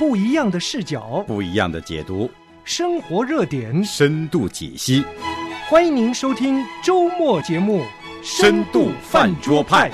不一样的视角， 不一样的解读， 生活热点， 深度解析。 欢迎您收听周末节目《 深度饭桌派》。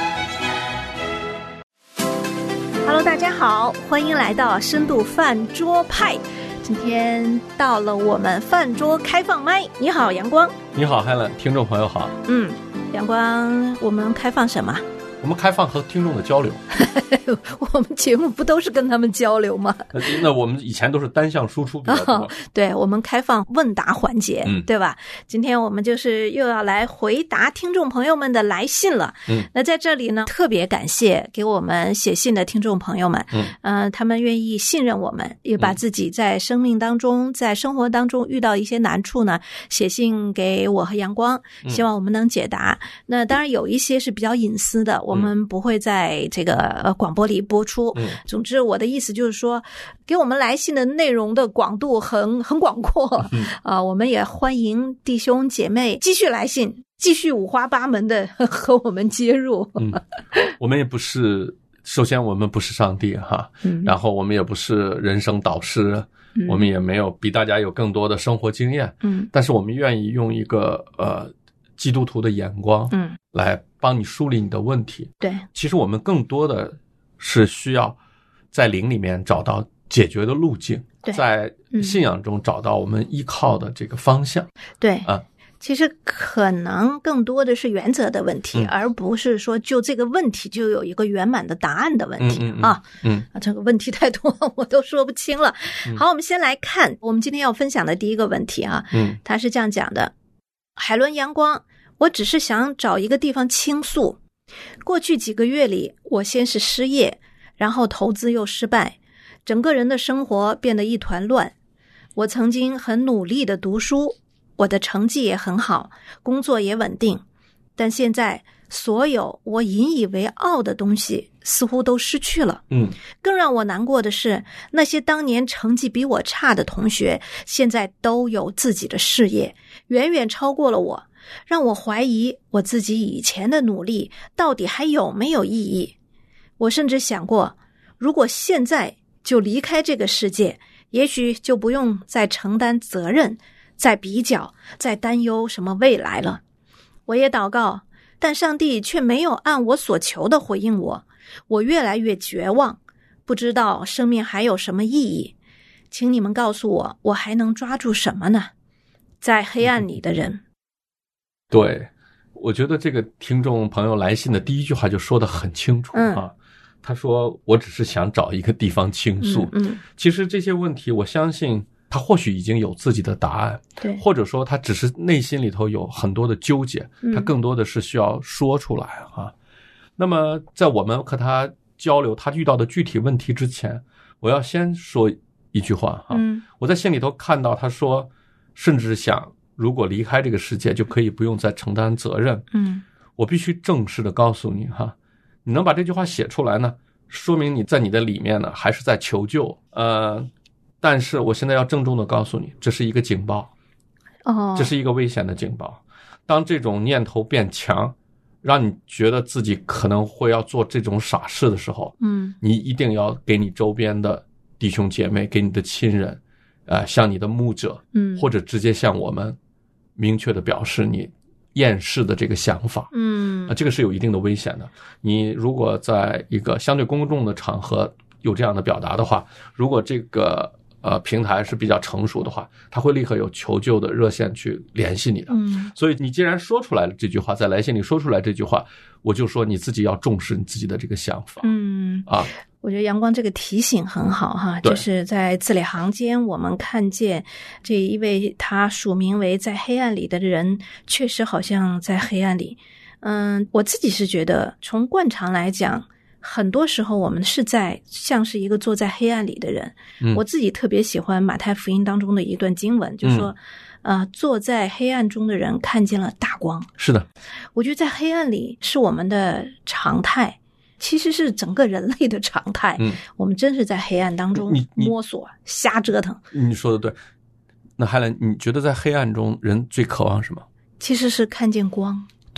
Hello， 大家好，欢迎来到深度饭桌派。今天到了我们饭桌开放麦。你好，阳光。 你好，Helen，听众朋友好。 阳光，我们开放什么？ 我们开放和听众的交流。 我们节目不都是跟他们交流吗？ 那我们以前都是单向输出比较多。 对，我们开放问答环节，对吧？今天我们就是又要来回答听众朋友们的来信了。那在这里呢，特别感谢给我们写信的听众朋友们。他们愿意信任我们，也把自己在生命当中、在生活当中遇到一些难处呢，写信给我和阳光，希望我们能解答。那当然有一些是比较隐私的，我们不会在这个广播里播出。总之我的意思就是说，给我们来信的内容的广度很广阔。我们也欢迎弟兄姐妹继续来信，继续五花八门的和我们接入。 我们也不是，首先我们不是上帝哈，然后我们也不是人生导师，我们也没有比大家有更多的生活经验。但是我们愿意用一个基督徒的眼光来帮你梳理你的问题。对，其实我们更多的是需要在灵里面找到解决的路径，在信仰中找到我们依靠的这个方向。对其实可能更多的是原则的问题，而不是说就这个问题就有一个圆满的答案的问题。这个问题太多我都说不清了。好，我们先来看我们今天要分享的第一个问题啊。他是这样讲的：海伦阳光，我只是想找一个地方倾诉。过去几个月里，我先是失业，然后投资又失败，整个人的生活变得一团乱。我曾经很努力的读书，我的成绩也很好，工作也稳定，但现在所有我引以为傲的东西似乎都失去了。更让我难过的是，那些当年成绩比我差的同学，现在都有自己的事业，远远超过了我，让我怀疑我自己以前的努力到底还有没有意义。我甚至想过，如果现在就离开这个世界，也许就不用再承担责任，再比较，再担忧什么未来了。我也祷告，但上帝却没有按我所求的回应我。我越来越绝望，不知道生命还有什么意义。请你们告诉我，我还能抓住什么呢？在黑暗里的人。 对，我觉得这个听众朋友来信的第一句话就说得很清楚啊。他说我只是想找一个地方倾诉。其实这些问题我相信他或许已经有自己的答案，对，或者说他只是内心里头有很多的纠结，他更多的是需要说出来啊。那么在我们和他交流他遇到的具体问题之前，我要先说一句话啊。我在信里头看到他说，甚至想如果离开这个世界就可以不用再承担责任。我必须正式的告诉你哈，你能把这句话写出来呢，说明你在你的里面呢还是在求救。但是我现在要郑重的告诉你，这是一个警报。这是一个危险的警报。当这种念头变强，让你觉得自己可能会要做这种傻事的时候，你一定要给你周边的弟兄姐妹，给你的亲人，向你的牧者，或者直接向我们明确的表示你厌世的这个想法。这个是有一定的危险的。你如果在一个相对公众的场合有这样的表达的话，如果这个平台是比较成熟的话，他会立刻有求救的热线去联系你的。所以你既然说出来了这句话，在来信里说出来这句话，我就说你自己要重视你自己的这个想法。 我觉得阳光这个提醒很好哈，就是在字里行间我们看见这一位他署名为在黑暗里的人，确实好像在黑暗里。我自己是觉得从惯常来讲，很多时候我们是在像是一个坐在黑暗里的人。我自己特别喜欢马太福音当中的一段经文，就是说坐在黑暗中的人看见了大光。是的，我觉得在黑暗里是我们的常态，其实是整个人类的常态。我们真是在黑暗当中摸索瞎折腾。 你说的对。那海兰，你觉得在黑暗中人最渴望什么？ 其实是看见光。 对，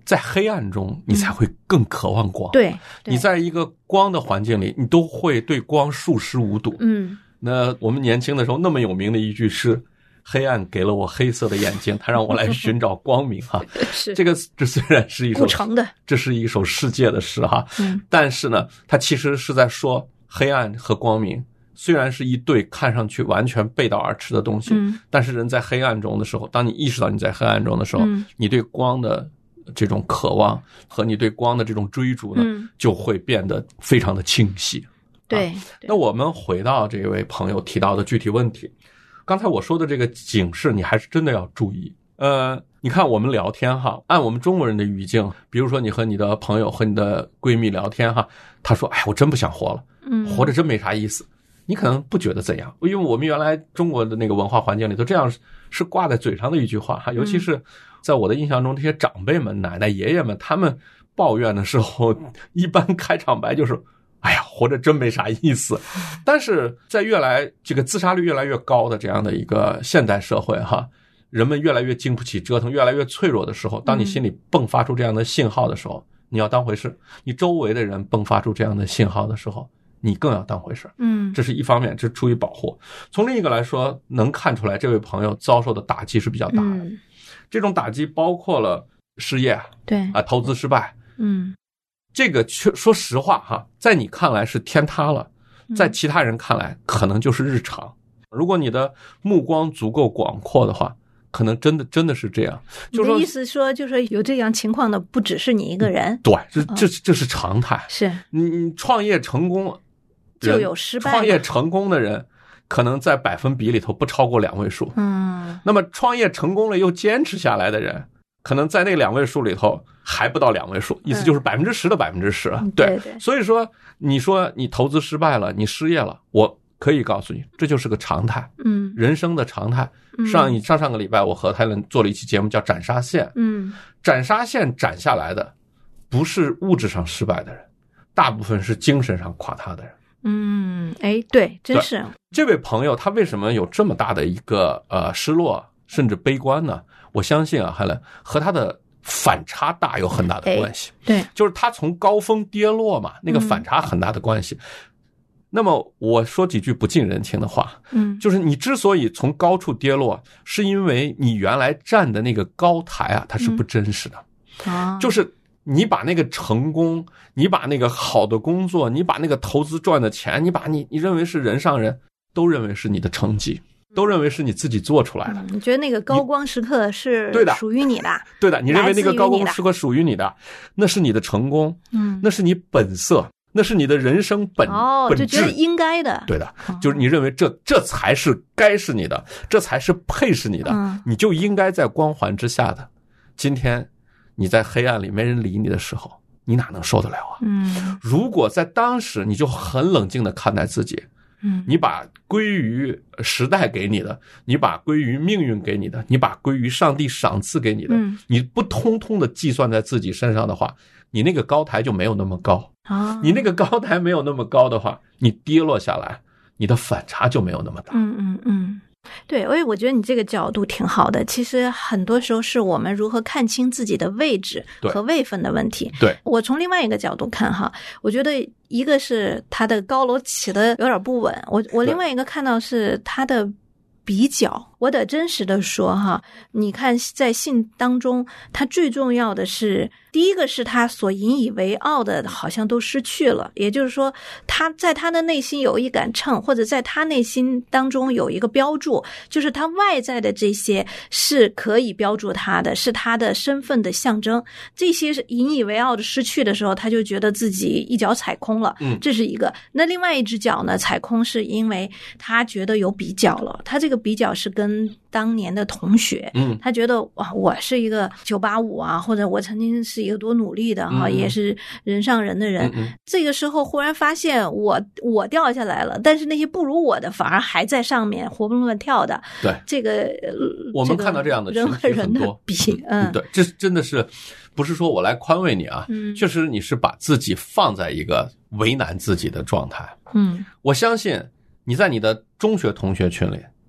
在黑暗中你才会更渴望光。 对， 你在一个光的环境里，你都会对光熟视无睹。那我们年轻的时候那么有名的一句诗，黑暗给了我黑色的眼睛，它让我来寻找光明哈。这虽然是一首这是一首世界的诗哈，但是呢，它其实是在说黑暗和光明虽然是一对看上去完全背道而驰的东西，但是人在黑暗中的时候，当你意识到你在黑暗中的时候，你对光的这种渴望和你对光的这种追逐呢，就会变得非常的清晰。 对， 那我们回到这位朋友提到的具体问题，刚才我说的这个警示，你还是真的要注意。你看我们聊天哈，按我们中国人的语境，比如说你和你的朋友和你的闺蜜聊天哈，她说：“哎，我真不想活了，活着真没啥意思。”你可能不觉得怎样，因为我们原来中国的那个文化环境里头，这样是挂在嘴上的一句话哈。尤其是在我的印象中，这些长辈们、奶奶、爷爷们，他们抱怨的时候，一般开场白就是：“哎呀，活着真没啥意思。”但是在这个自杀率越来越高的这样的一个现代社会哈，人们越来越经不起折腾，越来越脆弱的时候，当你心里迸发出这样的信号的时候，你要当回事；你周围的人迸发出这样的信号的时候，你更要当回事。这是一方面，这是出于保护。从另一个来说，能看出来这位朋友遭受的打击是比较大的。这种打击包括了失业， 对啊，投资失败。这个说实话哈，在你看来是天塌了，在其他人看来可能就是日常。如果你的目光足够广阔的话，可能真的是这样。 你的意思说，就是有这样情况的不只是你一个人。 对，这是常态。 是你创业成功就有失败， 创业成功的人可能在百分比里头不超过2位数。那么创业成功了又坚持下来的人，可能在那2位数里头还不到2位数，意思就是10%的10%。对，所以说你说你投资失败了，你失业了，我可以告诉你，这就是个常态。人生的常态。上个礼拜我和泰伦做了一期节目叫斩杀线。斩杀线斩下来的不是物质上失败的人，大部分是精神上垮塌的人。 对，真是。 这位朋友他为什么有这么大的一个失落甚至悲观呢？我相信啊，海伦和他的反差大有很大的关系。 对， 就是他从高峰跌落嘛，那个反差很大的关系。那么我说几句不近人情的话，就是你之所以从高处跌落，是因为你原来站的那个高台啊，它是不真实的。就是你把那个成功，你把那个好的工作，你把那个投资赚的钱，你认为是人上人，都认为是你的成绩，都认为是你自己做出来的。 你觉得那个高光时刻是属于你的？ 对的，你认为那个高光时刻属于你的，那是你的成功，那是你本色。那是你的人生本质， 就觉得应该的。 对的，就是你认为这才是该是你的，这才是配是你的，你就应该在光环之下的。今天你在黑暗里没人理你的时候，你哪能受得了啊？如果在当时你就很冷静的看待自己，你把归于时代给你的，你把归于命运给你的，你把归于上帝赏赐给你的，你不通通的计算在自己身上的话，你那个高台就没有那么高。你那个高台没有那么高的话，你跌落下来，你的反差就没有那么大。 对，我觉得你这个角度挺好的。其实很多时候是我们如何看清自己的位置和位分的问题。 对， 我从另外一个角度看哈，我觉得一个是他的高楼起得有点不稳，我另外一个看到是他的比较。我得真实的说哈，你看在信当中，他最重要的是，第一个是他所引以为傲的好像都失去了，也就是说他在他的内心有一杆秤，或者在他内心当中有一个标注，就是他外在的这些是可以标注他的，是他的身份的象征，这些是引以为傲的失去的时候，他就觉得自己一脚踩空了。这是一个。那另外一只脚呢，踩空是因为他觉得有比较了，他这个比较是跟当年的同学，他觉得哇，我是一个985啊，或者我曾经是一个多努力的哈，也是人上人的人。这个时候忽然发现我掉下来了，但是那些不如我的反而还在上面活蹦乱跳的。 对， 这个我们看到这样的人和人的比， 对，这真的是不是说我来宽慰你啊？确实你是把自己放在一个为难自己的状态。我相信你在你的中学同学群里，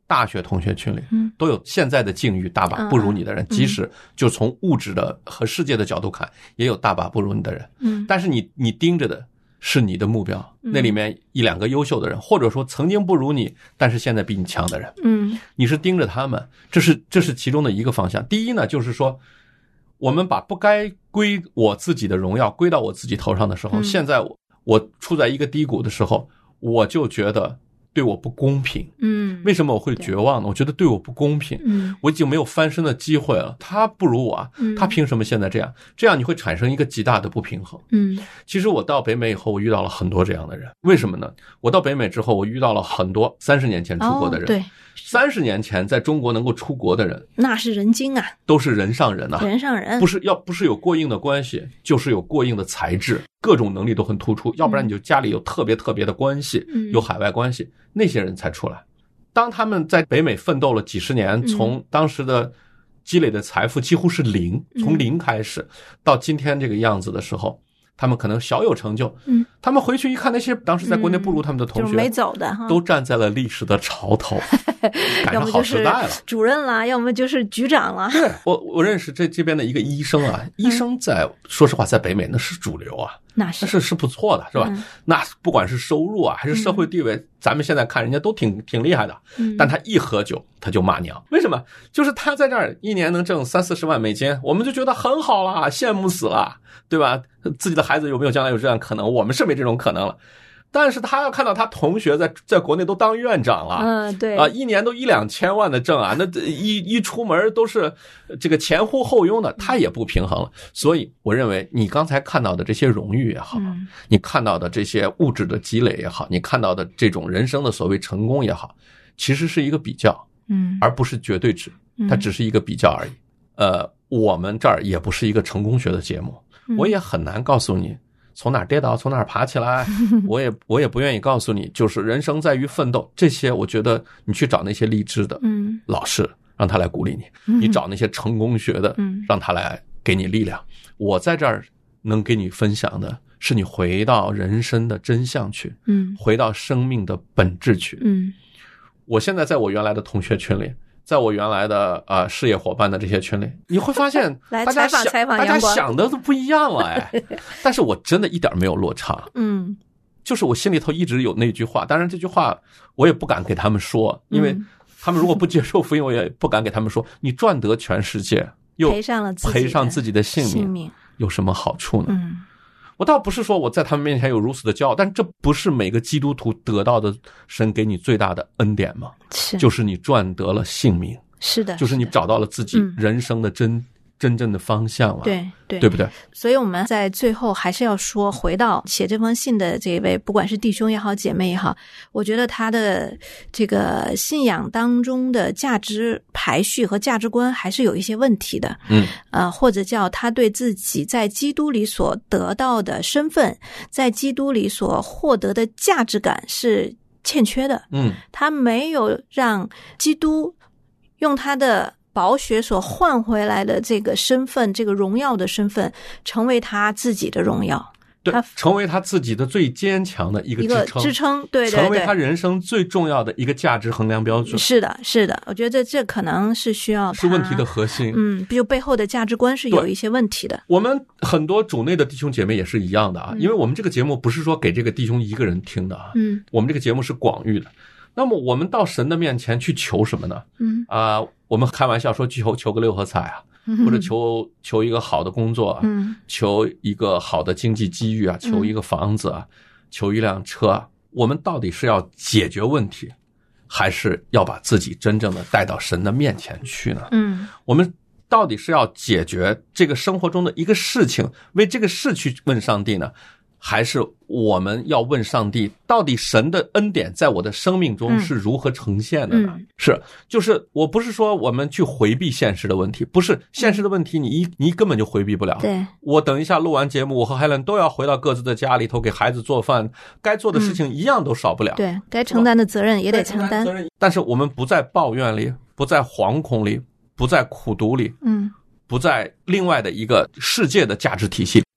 大学同学群里都有现在的境遇大把不如你的人，即使就从物质的和世界的角度看，也有大把不如你的人。但是你盯着的是你的目标，那里面一两个优秀的人，或者说曾经不如你但是现在比你强的人，你是盯着他们，这是其中的一个方向。第一呢，就是说我们把不该归我自己的荣耀归到我自己头上的时候，现在我处在一个低谷的时候，我就觉得对我不公平。为什么我会绝望呢？我觉得对我不公平。我已经没有翻身的机会了，他不如我，他凭什么现在这样？这样你会产生一个极大的不平衡。其实我到北美以后，我遇到了很多这样的人。为什么呢？我到北美之后，我遇到了很多30年前出国的人。对，30年前在中国能够出国的人， 那是人精啊， 都是人上人啊， 人上人， 不是有过硬的关系，就是有过硬的才智，各种能力都很突出，要不然你就家里有特别的关系，有海外关系，那些人才出来。当他们在北美奋斗了几十年，从当时的积累的财富几乎是零，从零开始到今天这个样子的时候，他们可能小有成就，他们回去一看，那些当时在国内不如他们的同学， 就没走的都站在了历史的潮头，赶上好时代了， 主任啦，要么就是局长了。 对，我认识这边的一个医生啊，医生说实话在北美那是主流啊，那是不错的，是吧？那不管是收入啊还是社会地位，咱们现在看人家都挺厉害的。但他一喝酒他就骂娘，为什么？就是他在这儿一年能挣30-40万美金，我们就觉得很好啦，羡慕死了，对吧？自己的孩子有没有将来有这样可能？我们是没这种可能了。但是他要看到他同学在国内都当院长了， 对啊，一年都1-2千万的挣啊，那一出门都是这个前呼后拥的，他也不平衡了。所以我认为你刚才看到的这些荣誉也好，你看到的这些物质的积累也好，你看到的这种人生的所谓成功也好，其实是一个比较，而不是绝对值，它只是一个比较而已。我们这儿也不是一个成功学的节目，我也很难告诉你从哪儿跌倒从哪儿爬起来，我也不愿意告诉你，就是人生在于奋斗，这些我觉得你去找那些励志的老师，让他来鼓励你，你找那些成功学的，让他来给你力量。我在这儿能给你分享的是你回到人生的真相去，回到生命的本质去。我现在在我原来的同学群里，在我原来的事业伙伴的这些群里，你会发现大家想的都不一样了哎，但是我真的一点没有落差。就是我心里头一直有那句话，当然这句话我也不敢给他们说，因为他们如果不接受福音，我也不敢给他们说，你赚得全世界又赔上自己的性命有什么好处呢？我倒不是说我在他们面前有如此的骄傲，但这不是每个基督徒得到的神给你最大的恩典吗？就是你赚得了性命， 是的， 就是你找到了自己人生的真正的方向了，对不对？ 所以我们在最后还是要说，回到写这封信的这位，不管是弟兄也好姐妹也好，我觉得他的这个信仰当中的价值排序和价值观还是有一些问题的。或者叫他对自己在基督里所得到的身份，在基督里所获得的价值感是欠缺的。他没有让基督用他的宝血所换回来的这个身份，这个荣耀的身份，成为他自己的荣耀， 对，成为他自己的最坚强的一个支撑， 对， 成为他人生最重要的一个价值衡量标准。 是的，我觉得这可能是需要是问题的核心。 就背后的价值观是有一些问题的。 我们很多主内的弟兄姐妹也是一样的啊，因为我们这个节目不是说给这个弟兄一个人听的啊，我们这个节目是广域的。那么我们到神的面前去求什么呢？我们开玩笑说求个6合彩啊，或者求一个好的工作啊，求一个好的经济机遇啊，求一个房子啊，求一辆车啊。我们到底是要解决问题，还是要把自己真正的带到神的面前去呢？我们到底是要解决这个生活中的一个事情，为这个事去问上帝呢？还是我们要问上帝，到底神的恩典在我的生命中是如何呈现的呢？就是我不是说我们去回避现实的问题，不是现实的问题你根本就回避不了。 对， 我等一下录完节目，我和海伦都要回到各自的家里头给孩子做饭，该做的事情一样都少不了。 对，该承担的责任也得承担。 但是我们不在抱怨里，不在惶恐里，不在苦读里，不在另外的一个世界的价值体系里。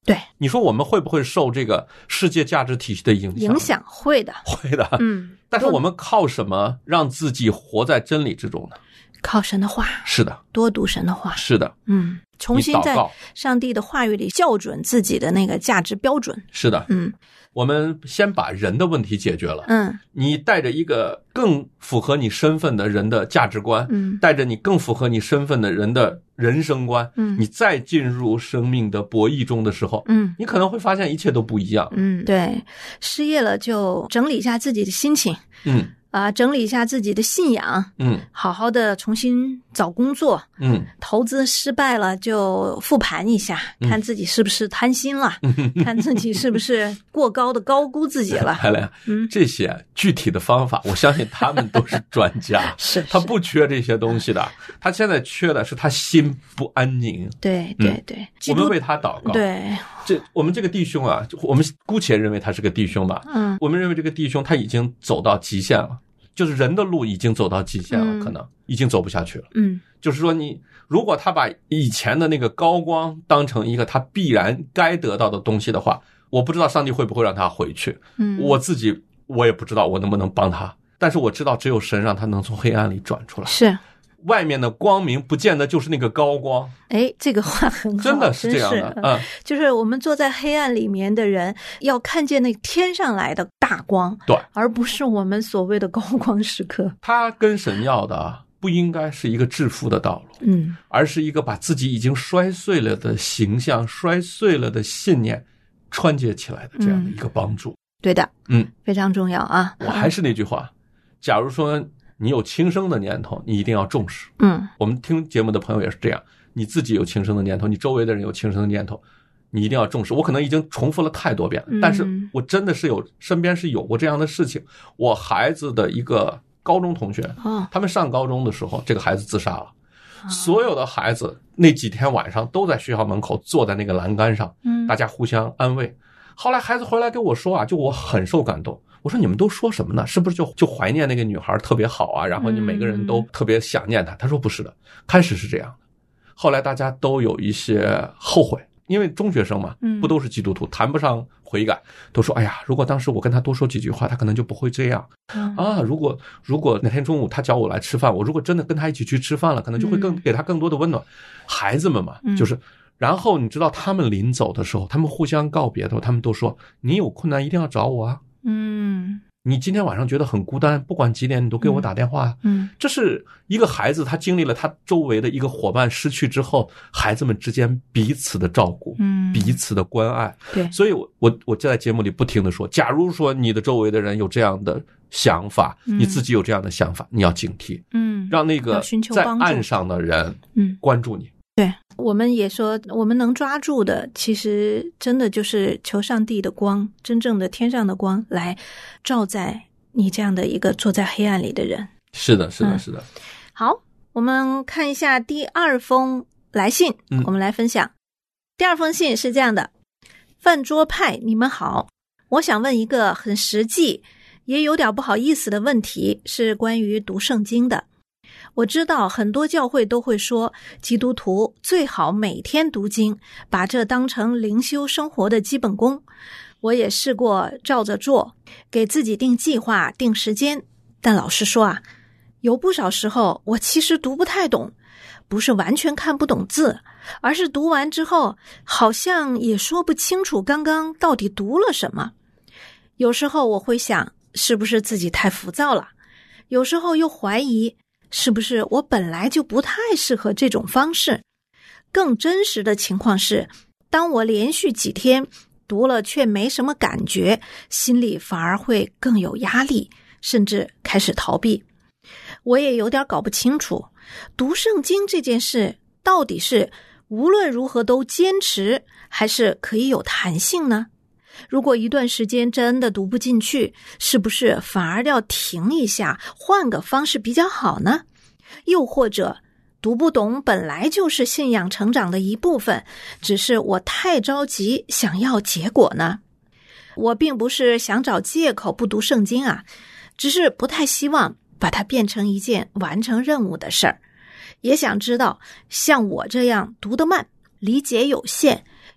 对， 你说我们会不会受这个世界价值体系的影响？ 会的， 会的。但是我们靠什么让自己活在真理之中呢？ 靠神的话。 是的， 多读神的话。 是的， 重新在上帝的话语里校准自己的那个价值标准。 是的，我们先把人的问题解决了。你带着一个更符合你身份的人的价值观，带着你更符合你身份的人的人生观，你再进入生命的博弈中的时候，你可能会发现一切都不一样。 对，失业了就整理一下自己的心情。整理一下自己的信仰，好好的重新找工作，投资失败了就复盘一下，看自己是不是贪心了，看自己是不是过高的高估自己了。 这些具体的方法，我相信他们都是专家， 是他不缺这些东西的，他现在缺的是他心不安宁。 对， 我们为他祷告。 对， 我们这个弟兄啊，我们姑且认为他是个弟兄吧。我们认为这个弟兄他已经走到极限了。就是人的路已经走到极限了，可能已经走不下去了。就是说如果他把以前的那个高光当成一个他必然该得到的东西的话，我不知道上帝会不会让他回去。我也不知道我能不能帮他，但是我知道只有神让他能从黑暗里转出来。 是。 外面的光明不见得就是那个高光。 这个话很好， 真的是这样的。 就是我们坐在黑暗里面的人要看见那天上来的大光， 对， 而不是我们所谓的高光时刻。 他跟神要的不应该是一个致富的道路，而是一个把自己已经摔碎了的形象、摔碎了的信念串接起来的这样的一个帮助。 对的，非常重要啊。 我还是那句话，假如说你有轻生的念头，你一定要重视。我们听节目的朋友也是这样，你自己有轻生的念头，你周围的人有轻生的念头，你一定要重视。我可能已经重复了太多遍了，但是我真的是身边是有过这样的事情。我孩子的一个高中同学，他们上高中的时候，这个孩子自杀了。所有的孩子那几天晚上都在学校门口坐在那个栏杆上，大家互相安慰。后来孩子回来跟我说啊，就我很受感动。我说你们都说什么呢？是不是就怀念那个女孩特别好啊？然后你每个人都特别想念她。他说不是的，开始是这样的，后来大家都有一些后悔，因为中学生嘛，不都是基督徒，谈不上悔改，都说哎呀，如果当时我跟他多说几句话，他可能就不会这样啊。如果那天中午他叫我来吃饭，我如果真的跟他一起去吃饭了，可能就会给他更多的温暖。孩子们嘛，就是。然后你知道他们临走的时候，他们互相告别的时候，他们都说你有困难一定要找我啊。你今天晚上觉得很孤单，不管几点你都给我打电话。这是一个孩子他经历了他周围的一个伙伴失去之后，孩子们之间彼此的照顾，彼此的关爱。 对， 所以我就在节目里不停的说，假如说你的周围的人有这样的想法，你自己有这样的想法，你要警惕，让那个在岸上的人关注你。 对，我们也说我们能抓住的其实真的就是求上帝的光，真正的天上的光来照在你这样的一个坐在黑暗里的人。 是的。 好，我们看一下第二封来信，我们来分享。第二封信是这样的：饭桌派，你们好，我想问一个很实际也有点不好意思的问题，是关于读圣经的。我知道很多教会都会说基督徒最好每天读经，把这当成灵修生活的基本功。我也试过照着做，给自己定计划定时间，但老实说啊，有不少时候我其实读不太懂，不是完全看不懂字，而是读完之后好像也说不清楚刚刚到底读了什么。有时候我会想是不是自己太浮躁了，有时候又怀疑是不是我本来就不太适合这种方式。更真实的情况是，当我连续几天读了却没什么感觉，心里反而会更有压力，甚至开始逃避。我也有点搞不清楚，读圣经这件事到底是无论如何都坚持，还是可以有弹性呢？如果一段时间真的读不进去，是不是反而要停一下，换个方式比较好呢？又或者读不懂本来就是信仰成长的一部分，只是我太着急想要结果呢？我并不是想找借口不读圣经啊，只是不太希望把它变成一件完成任务的事儿。也想知道像我这样读得慢，理解有限，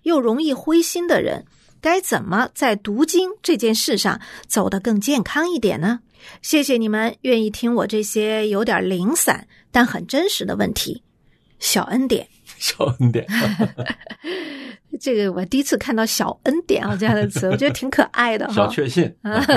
又容易灰心的人，该怎么在读经这件事上走得更健康一点呢？谢谢你们愿意听我这些有点零散但很真实的问题。小恩典， 小恩典这个我第一次看到小恩典这样的词，我觉得挺可爱的小确幸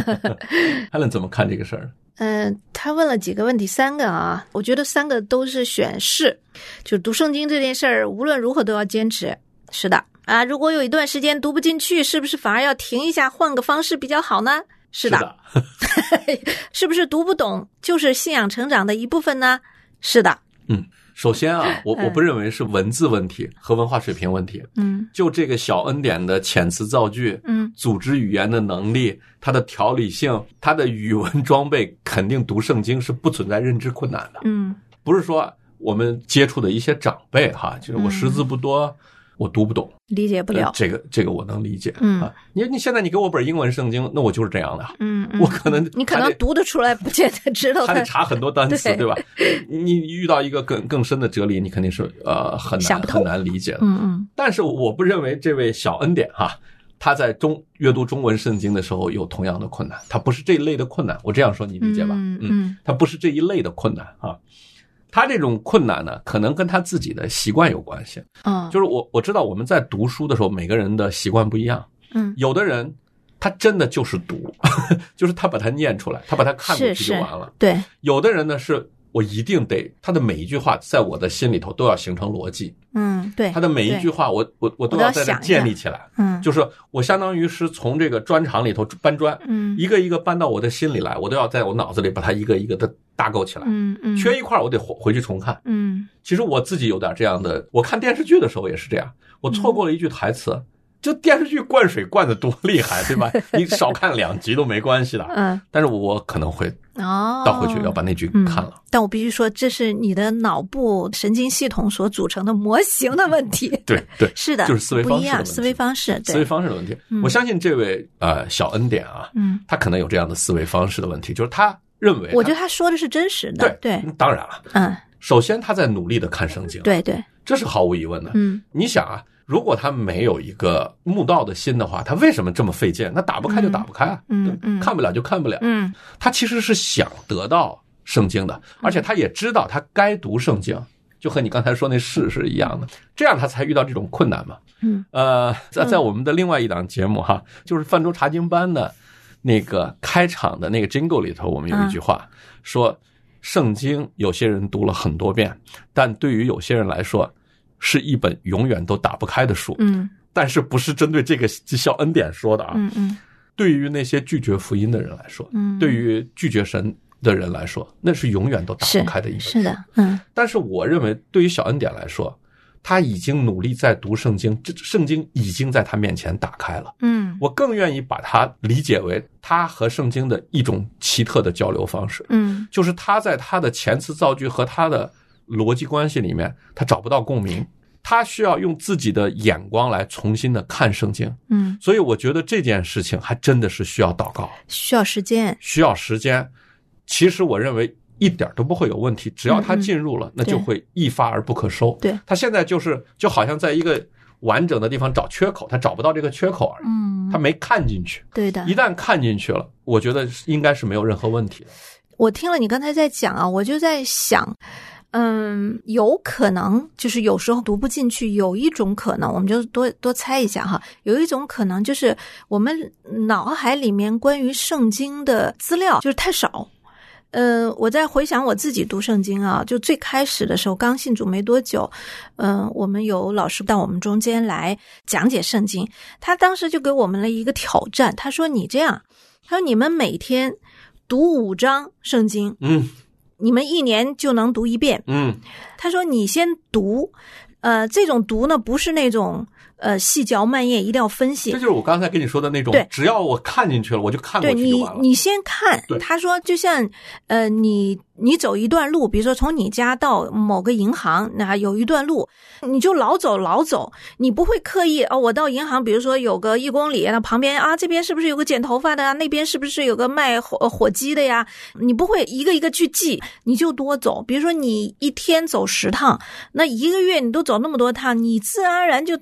Helen 怎么看这个事儿？ 他问了几个问题，3个我觉得3个都是选是，就读圣经这件事儿无论如何都要坚持。是的如果有一段时间读不进去，是不是反而要停一下，换个方式比较好呢？是的是不是读不懂就是信仰成长的一部分呢？是的。 首先我不认为是文字问题和文化水平问题。就这个小恩典的遣词造句，组织语言的能力，它的条理性，它的语文装备，肯定读圣经是不存在认知困难的。不是说我们接触的一些长辈就是我识字不多，我读不懂， 理解不了。 这个我能理解。你现在你给我本英文圣经，那我就是这样的。我可能你可能读得出来，不见得知道。 还得查很多单词，对吧？你遇到一个更深的哲理，你肯定是很难理解的。但是我不认为这位小恩典他在阅读中文圣经的时候有同样的困难，他不是这一类的困难。我这样说你理解吧？他不是这一类的困难他这种困难呢，可能跟他自己的习惯有关系。就是我知道我们在读书的时候，每个人的习惯不一样。有的人他真的就是读就是他把它念出来，他把它看过去就完了。 对。 有的人呢，是我一定得他的每一句话在我的心里头都要形成逻辑。 对。 他的每一句话我都要在这建立起来。就是我相当于是从这个砖厂里头搬砖，一个一个搬到我的心里来，我都要在我脑子里把它一个一个的搭构起来。缺一块我得回去重看。其实我自己有点这样的，我看电视剧的时候也是这样，我错过了一句台词，就电视剧灌水灌得多厉害，对吧？你少看2集都没关系的。但是我可能会倒回去要把那句看了。 但我必须说，这是你的脑部神经系统所组成的模型的问题。 对， 是的， 就是思维方式的问题。 不一样，思维方式，对， 思维方式的问题。我相信这位小恩典他可能有这样的思维方式的问题，就是他认为， 我觉得他说的是真实的。对， 当然了。首先他在努力的看圣经。对，这是毫无疑问的。你想如果他没有一个慕道的心的话，他为什么这么费劲？那打不开就打不开看不了就看不了。他其实是想得到圣经的，而且他也知道他该读圣经，就和你刚才说那事是一样的，这样他才遇到这种困难嘛。在我们的另外一档节目就是泛舟查经班的那个开场的那个 jingle 里头，我们有一句话说，圣经有些人读了很多遍，但对于有些人来说是一本永远都打不开的书。但是不是针对这个小恩典说的对于那些拒绝福音的人来说，对于拒绝神的人来说，那是永远都打不开的一本书。 是的。 但是我认为对于小恩典来说，他已经努力在读圣经，圣经已经在他面前打开了。我更愿意把它理解为他和圣经的一种奇特的交流方式。就是他在他的遣词造句和他的逻辑关系里面，他找不到共鸣，他需要用自己的眼光来重新的看圣经。所以我觉得这件事情还真的是需要祷告， 需要时间。 其实我认为一点都不会有问题，只要他进入了，那就会一发而不可收。 对， 他现在就好像在一个完整的地方找缺口，他找不到这个缺口而已。他没看进去。对的。一旦看进去了，我觉得应该是没有任何问题的。 我听了你刚才在讲我就在想，有可能就是有时候读不进去，有一种可能，我们就多猜一下有一种可能就是我们脑海里面关于圣经的资料就是太少。我在回想我自己读圣经就最开始的时候刚信主没多久，我们有老师到我们中间来讲解圣经，他当时就给我们了一个挑战，他说你这样，他说你们每天读5章圣经，你们1年就能读1遍。他说你先读，这种读呢不是那种细嚼慢咽，一定要分析。 这就是我刚才跟你说的那种，只要我看进去了，我就看过去就完了。 你先看。他说就像你走一段路，比如说从你家到某个银行，那有一段路，你就老走，你不会刻意我到银行，比如说有个1公里，那旁边这边是不是有个剪头发的那边是不是有个卖火鸡的呀？你不会一个一个去记，你就多走。比如说你一天走10趟，那1个月你都走那么多趟，你自然而然就大概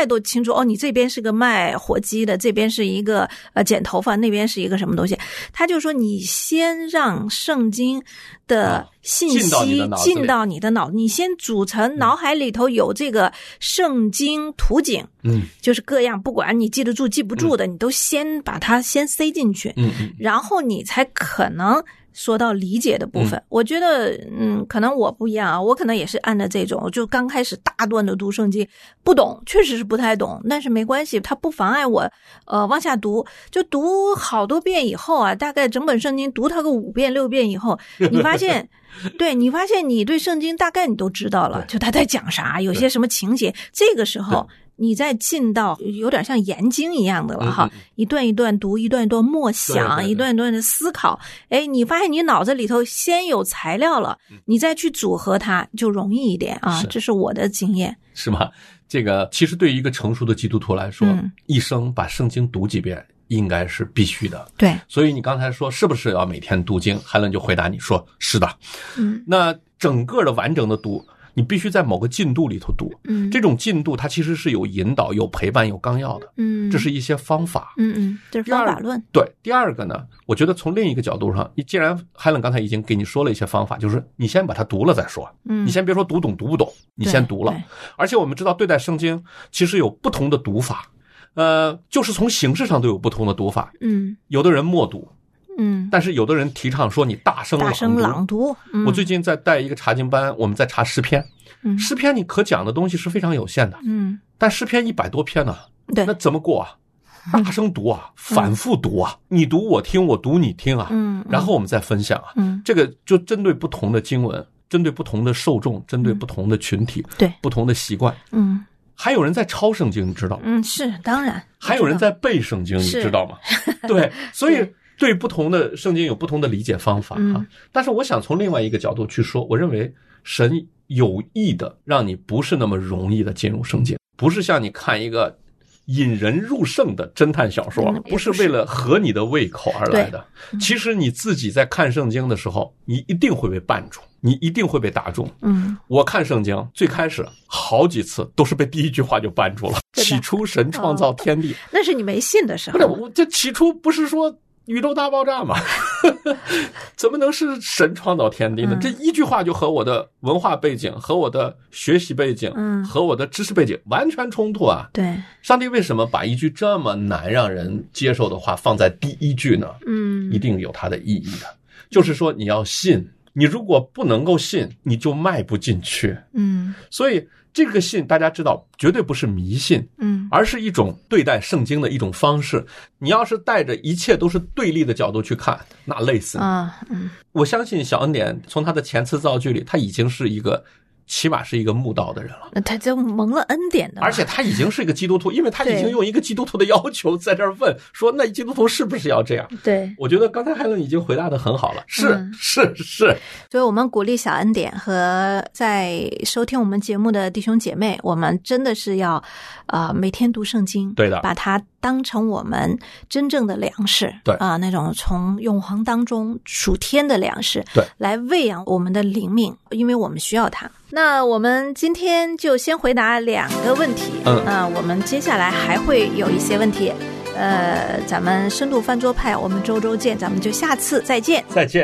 都清楚你这边是个卖火鸡的，这边是一个剪头发，那边是一个什么东西。他就说你先让圣经的信息进到你的脑子，你先组成脑海里头有这个圣经图景，就是各样不管你记得住记不住的，你都先把它先塞进去，然后你才可能说到理解的部分。我觉得可能我不一样啊，我可能也是按照这种，就刚开始大段的读圣经，不懂，确实是不太懂，但是没关系，它不妨碍我往下读，就读好多遍以后啊，大概整本圣经读它个5遍6遍以后，你发现对，你发现你对圣经大概你都知道了，就他在讲啥，有些什么情节，这个时候你再进到有点像研经一样的了哈，一段一段读，一段一段默想，一段一段的思考，你发现你脑子里头先有材料了，你再去组合它就容易一点啊，这是我的经验。 是吗？这个其实对于一个成熟的基督徒来说，一生把圣经读几遍应该是必须的。 对， 所以你刚才说是不是要每天读经，海伦就回答你说是的。那整个的完整的读，你必须在某个进度里头读，这种进度它其实是有引导、有陪伴、有纲要的，这是一些方法， 这是方法论。 对，第二个呢，我觉得从另一个角度上，既然海伦刚才已经给你说了一些方法，就是你先把它读了再说，你先别说读懂读不懂，你先读了。而且我们知道对待圣经其实有不同的读法，就是从形式上都有不同的读法，有的人默读。但是有的人提倡说你大声朗读。我最近在带一个查经班，我们在查诗篇。诗篇你可讲的东西是非常有限的。但诗篇100多篇呢，那怎么过啊？大声读啊，反复读啊，你读我听，我读你听啊。然后我们再分享啊。这个就针对不同的经文，针对不同的受众，针对不同的群体，对不同的习惯。还有人在抄圣经，你知道吗？ 是，当然。 还有人在背圣经，你知道吗？对，所以对不同的圣经有不同的理解方法啊。但是我想从另外一个角度去说，我认为神有意的让你不是那么容易的进入圣经，不是像你看一个引人入胜的侦探小说，不是为了合你的胃口而来的。其实你自己在看圣经的时候，你一定会被绊住，你一定会被打中。我看圣经最开始好几次都是被第一句话就绊住了。起初神创造天地， 那是你没信的时候。 不是，我这起初不是说宇宙大爆炸嘛？怎么能是神创造天地呢？这一句话就和我的文化背景、和我的学习背景、和我的知识背景完全冲突啊！ 对， 上帝为什么把一句这么难让人接受的话放在第一句呢？一定有它的意义的。就是说你要信，你如果不能够信，你就迈不进去。所以这个信大家知道绝对不是迷信，而是一种对待圣经的一种方式。你要是带着一切都是对立的角度去看，那累死你。我相信小恩典从他的前词造句里，他已经是一个起码是一个慕道的人了， 他就蒙了恩典的， 而且他已经是一个基督徒，因为他已经用一个基督徒的要求在这儿问说，那基督徒是不是要这样？ 对， 我觉得刚才海伦已经回答得很好了，是。 所以我们鼓励小恩典和在收听我们节目的弟兄姐妹，我们真的是要每天读圣经， 对的， 把它当成我们真正的粮食， 对那种从永恒当中属天的粮食， 对， 来喂养我们的灵命，因为我们需要它。那我们今天就先回答2个问题，我们接下来还会有一些问题，咱们深度饭桌派，我们周见，咱们就下次再见。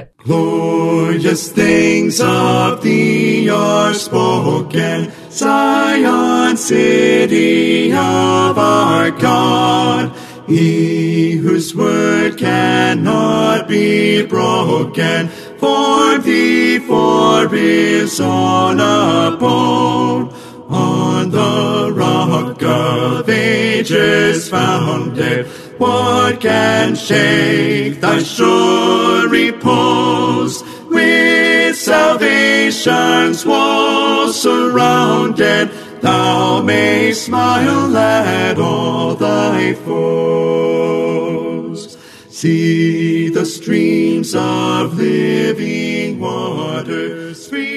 Glorious things of thee are spoken, Zion, city of our God. He whose word cannot be broken, formed thee for his own abode. On the rock of ages founded, what can shake thy sure repose? With salvation's walls surrounded, thou mayst smile at all thy foes. See the streams of living waters free